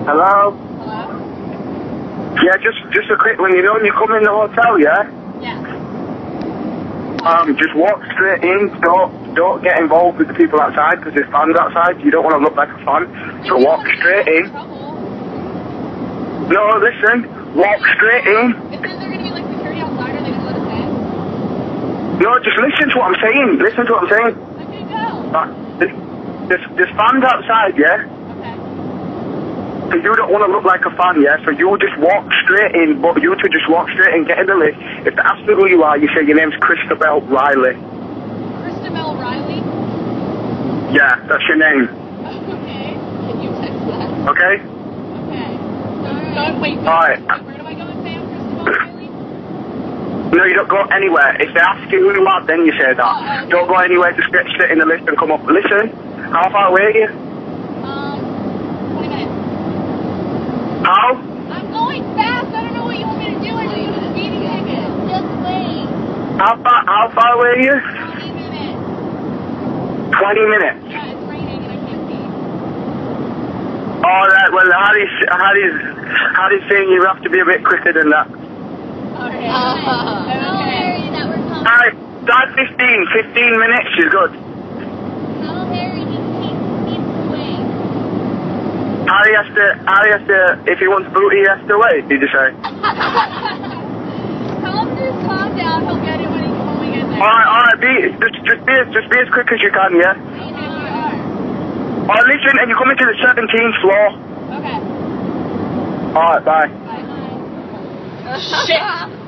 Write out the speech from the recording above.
Hello? Hello? Yeah, just a quick one. You know when you come in the hotel, yeah? Yeah. Just walk straight in. Don't get involved with the people outside because there's fans outside. You don't want to look like a fan. So walk straight in. No, listen. Walk straight in. It says they're gonna be like security outside. Are they gonna let us in? No, just listen to what I'm saying. Listen to what I'm saying. Okay, go. There's fans outside, yeah? Okay. So you don't want to look like a fan, yeah? So you just walk straight in, but you two just walk straight in, get in the lift. If they ask who you are, you say your name's Christabel Riley. Christabel Riley? Yeah, that's your name. Okay. Can you text that? Okay? Okay. Wait. Alright. Where do I go and say I'm Christabel Riley? No, you don't go anywhere. If they ask you who you are, then you say that. Oh, okay. Don't go anywhere, just get straight in the lift and come up. Listen, how far away are you? 20 minutes. How? I'm going fast. I don't know what you want me to do. I just got a speeding ticket. Just wait. How far away are you? 20 minutes. 20 minutes. Yeah, it's raining and I can't see. Alright, well, Harry's saying you have to be a bit quicker than that. Okay. Harry, that we're coming. Alright, start 15 minutes is good. Tell Harry he needs to wait. Harry has to, if he wants booty, he has to wait, did you say? Tell him to calm down. He'll get it when we get there. Alright, just be as quick as you can, yeah? Alright, listen, and you're coming to the 17th floor. Okay. Alright, bye. Bye. Shit.